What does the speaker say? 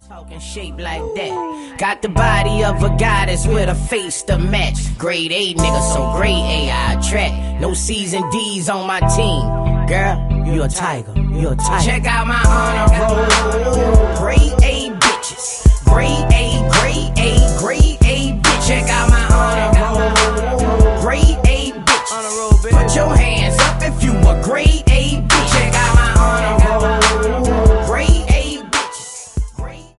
Talking shape like that. Got the body of a goddess with a face to match. Grade A nigga, so grade A I attract. No C's and D's on my team. Girl, you a tiger, you a tiger. Check out my honor roll. Grade A bitches. Grade A, grade A, grade A bitch. Check out my honor roll. Grade A bitches. Put your hand